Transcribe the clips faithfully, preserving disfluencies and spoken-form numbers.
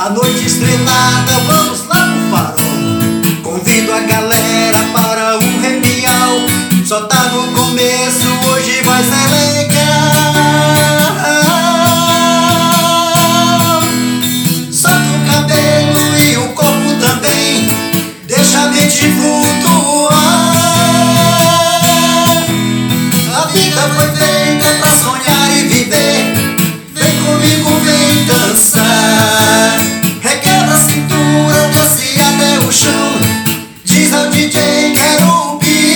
A noite estrelada, vamos lá no farol. Convido a galera para um repial. Só tá no começo, hoje vai ser legal. Solta o cabelo e o corpo também, deixa a mente flutuar. A vida foi feita pra sonhar e viver. Vem comigo, vem dançar. Requebra a cintura, desce até o chão. Diz ao D J, quero o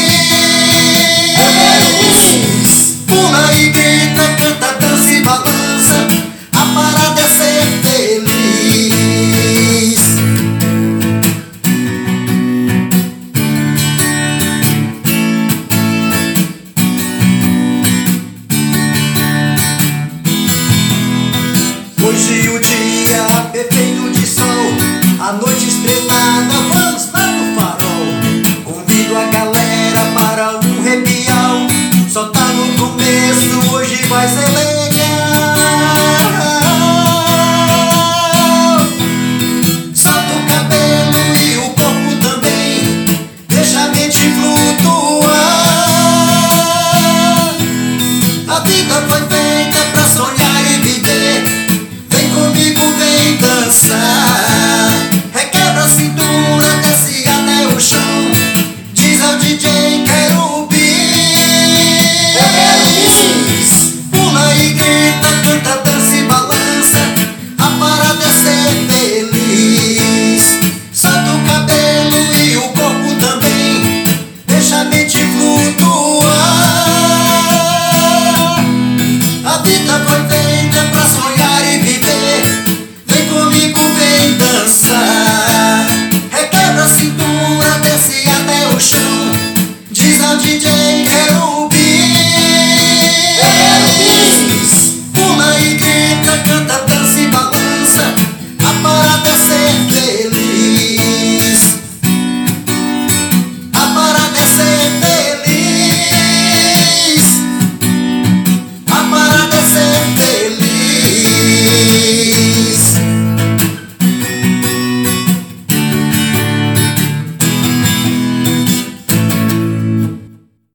bis. Pula e grita, canta, dança e balança. A parada é ser feliz. Hoje o dia perfeito de sol, a noite estrelada, vamos lá no farol. Convido a galera para um repial. Só tá no começo, hoje vai ser